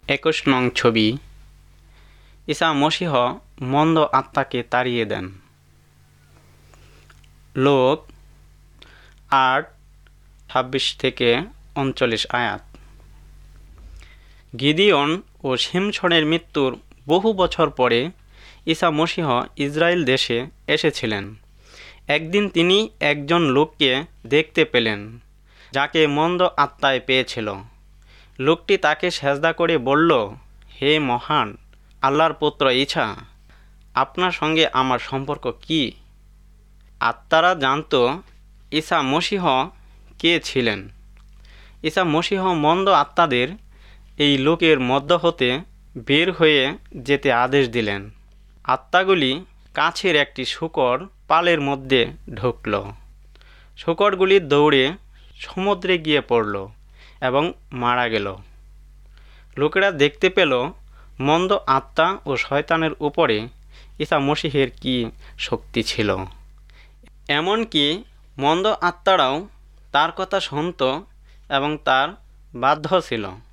21 নং ছবি। ঈসা মসীহ মন্দ আত্মাকে তাড়িয়ে দেন। লোক 8:26-39 আয়াত। গিদিয়ন ও শিমশনের মৃত্যুর বহু বছর পরে ঈসা মসীহ ইসরায়েল দেশে এসেছিলেন। একদিন তিনি একজন লোককে দেখতে পেলেন যাকে মন্দ আত্মায় পেয়েছিল। লোকটি তাকে সেজদা করে বলল, হে মহান আল্লাহর পুত্র ঈসা, আপনার সঙ্গে আমার সম্পর্ক কি? আত্মারা জানত ঈসা মসীহ কে ছিলেন। ঈসা মসীহ মন্দ আত্মাদের এই লোকের মধ্য হতে বের হয়ে যেতে আদেশ দিলেন। আত্মাগুলি কাছের একটি শূকর পালের মধ্যে ঢুকল। শূকরগুলি দৌড়ে সমুদ্রে গিয়ে পড়ল এবং মারা গেল। লোকেরা দেখতে পেল মন্দ আত্মা ও শয়তানের উপরে ঈসা মসীহের কি শক্তি ছিল। এমনকি মন্দ আত্মারাও তার কথা শুনত এবং তার বাধ্য ছিল।